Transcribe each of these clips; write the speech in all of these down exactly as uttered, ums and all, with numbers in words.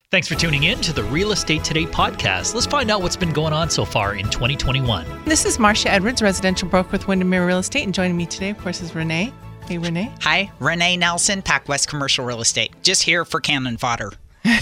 Thanks for tuning in to the Real Estate Today podcast. Let's find out what's been going on so far in twenty twenty-one. This is Marcia Edwards, residential broker with Windermere Real Estate, and joining me today, of course, is Renee. Hey, Renee. Hi, Renee Nelson, PacWest Commercial Real Estate. Just here for cannon fodder.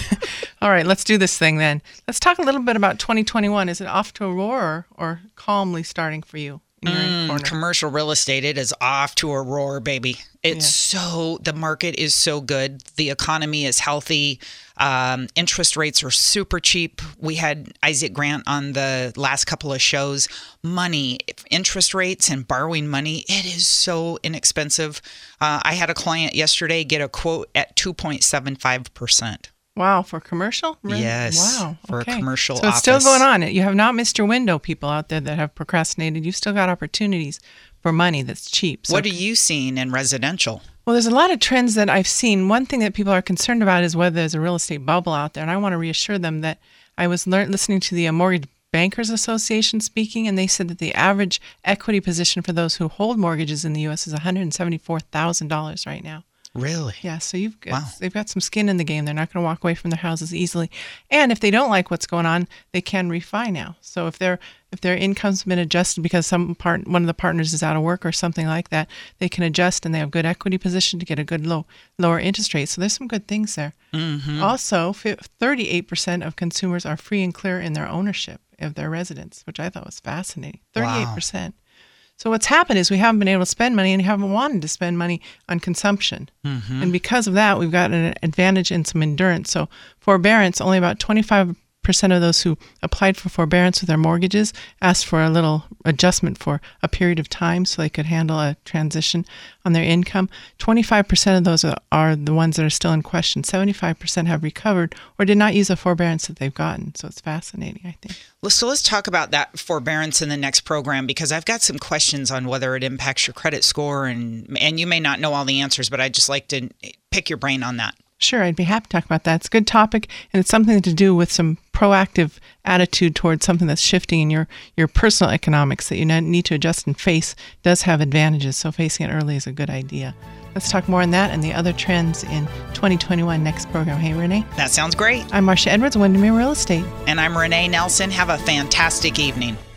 All right, let's do this thing then. Let's talk a little bit about twenty twenty-one. Is it off to a roar or, or calmly starting for you? In your Mm, corner? commercial real estate, it is off to a roar, baby. It's yeah. so, the market is so good. The economy is healthy. Um, interest rates are super cheap. We had Isaac Grant on the last couple of shows. Money, interest rates and borrowing money, it is so inexpensive. Uh, I had a client yesterday get a quote at two point seven five percent. Wow, for commercial? Really? Yes, wow. for okay. a commercial so it's office. still going on. You have not missed your window, people out there that have procrastinated. You've still got opportunities for money that's cheap. So, what are you seeing in residential? Well, there's a lot of trends that I've seen. One thing that people are concerned about is whether there's a real estate bubble out there. And I want to reassure them that I was lear- listening to the Mortgage Bankers Association speaking, and they said that the average equity position for those who hold mortgages in the U S is one hundred seventy-four thousand dollars right now. Really? Yeah, so you've got, wow. they've got some skin in the game. They're not going to walk away from their houses easily. And if they don't like what's going on, they can refi now. So if their if their income's been adjusted because some part one of the partners is out of work or something like that, they can adjust and they have good equity position to get a good low lower interest rate. So there's some good things there. Mm-hmm. Also, thirty-eight percent of consumers are free and clear in their ownership of their residence, which I thought was fascinating. thirty-eight percent. Wow. So what's happened is we haven't been able to spend money and haven't wanted to spend money on consumption. Mm-hmm. And because of that, we've got an advantage and some endurance. So forbearance, only about twenty-five percent of those who applied for forbearance with their mortgages asked for a little adjustment for a period of time so they could handle a transition on their income. twenty-five percent of those are, are the ones that are still in question. seventy-five percent have recovered or did not use a forbearance that they've gotten. So it's fascinating, I think. So let's talk about that forbearance in the next program, because I've got some questions on whether it impacts your credit score, and and you may not know all the answers, but I'd just like to pick your brain on that. Sure, I'd be happy to talk about that. It's a good topic, and it's something to do with some proactive attitude towards something that's shifting in your, your personal economics that you need to adjust and face does have advantages, so facing it early is a good idea. Let's talk more on that and the other trends in twenty twenty-one next program. Hey, Renee. That sounds great. I'm Marcia Edwards, Windermere Real Estate. And I'm Renee Nelson. Have a fantastic evening.